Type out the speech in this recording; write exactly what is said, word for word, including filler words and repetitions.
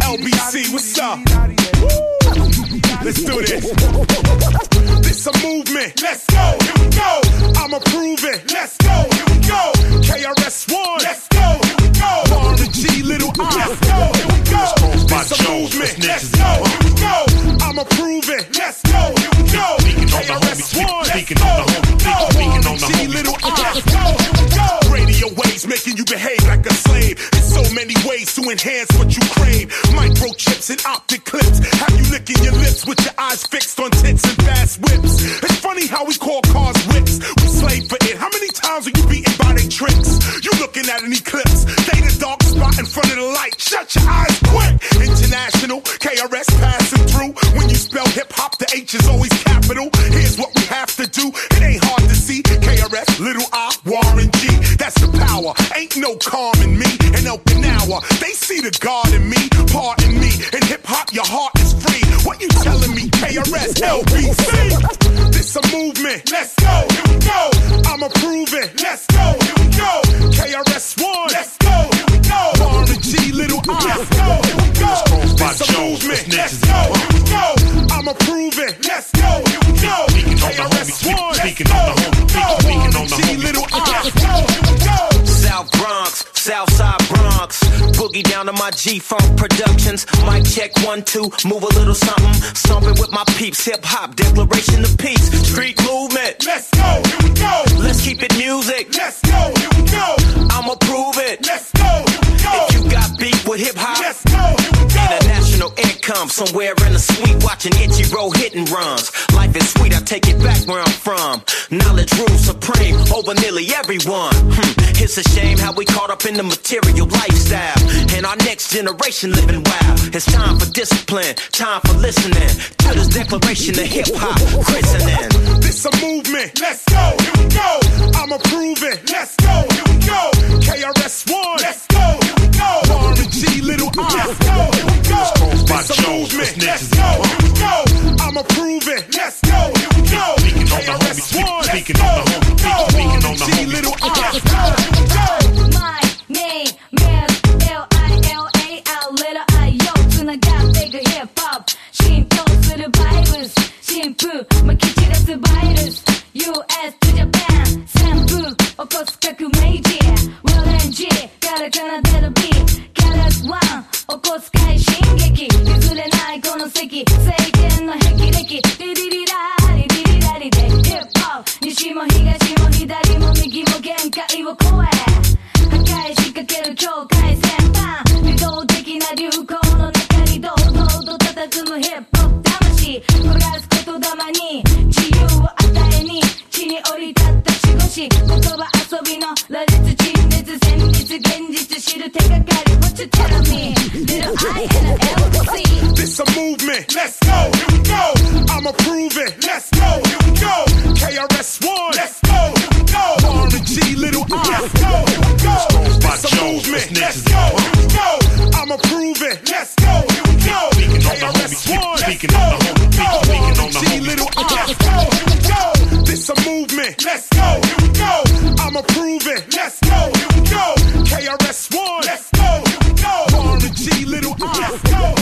L B C, what's up? Let's do this. This a movement. Let's go. Here we go. I'ma prove it. Let's go. Here we go. K R S One. Let's go. Here we go. Warren G, Little I. Let's go. Here we go. This a movement. Let's go. Here we go. I'ma prove it. Let's go. Here we go. K R S One. Let's go. Warren G, Little I. Let's go. Here we go. Radio waves making you behave like a slave. There's so many ways to enhance what you crave. Microchips and optic clips have you licking your lips with your eyes fixed on tits and fast whips. It's funny how we call cars whips. We slave for it. How many times are you beaten by they tricks? You looking at an eclipse. They the dark spot in front of the light. Shut your eyes quick. International, K R S passing through. When you spell hip hop, the H is always capital. Here's what we have to do. It ain't hard to see. K R S, Little I, Warren G. That's the power. Ain't no calm in me. And Okinawa, they see the God in me. Pardon me. In hip hop, your heart is free. What you telling me? K R S, L B C. This a movement. Let's go. Here we go. I'ma prove it. Let's go. Here we go. K R S One. Let's go. Here we go. Warren G, Little I. Let's go. Here we go. This a movement. Let's go. Here we go. I'ma prove it. Let's go. Here we go. K R S One. Let's go. Here we go. Warren G, Little I. Let's go. Here we go. South Bronx, Southside Bronx, boogie down to my G-Funk Productions. Mic check one, two, move a little something. Stomping with my peeps, hip-hop, declaration of peace. Street movement, let's go, here we go. Let's keep it music, let's go, here we go. I'ma prove it, let's go, here we go. If you got beef with hip-hop, let's go, here we go. International income, somewhere in the suite, watching Ichiro hit and runs. Life is sweet, I take it back where I'm from. Knowledge rules supreme over nearly everyone. Hmm. It's a shame how we caught up in the material lifestyle, and our next generation living wild. It's time for discipline, time for listening to this declaration of hip-hop christening. This a movement, let's go, here we go. I'ma prove it, let's go, here we go. K R S One, let's go, here we go. Warren G, Little I, let's go, here we go. This a movement, let's go, here we go. I'ma prove it, let's go, here we go. K R S One, let's go, here we go. Warren G, Little I, let's go. My name is L I L A L little I yo つながっていくヒップホップ浸透するバイブス新風まき散らすバイルス ユーエス to Japan 旋風起こす革命児 Will and G から奏でるビート ケーアーエスワン 起こす快進撃譲れないこの席政権の霹靂リリリラリリリラリでヒップホップ西も東も左も右も限界を超え破壊しかける境界線端流動的な流行の中に堂々と佇むヒップホップ魂焦がす言霊に自由を与えに地に降り立った守護神言葉遊びの羅列陳列戦術現実知る手がかり What you tell me Little I and an L B C This a movement, let's go, here we go. I'ma prove it, let's go, here we go. K R S One, let's go, here we go. Warren G, Little I, let's go, here we go. This a movement, let's go, here we go. I'ma prove it, let's go, here we go. K R S One, let's go, here we go. Warren G, Little I, let's go, here we go. This a movement, let's go, here we go. I'ma prove it, let's go, here we go. K R S One, let's go, here we go. Warren G, Little I, let's go.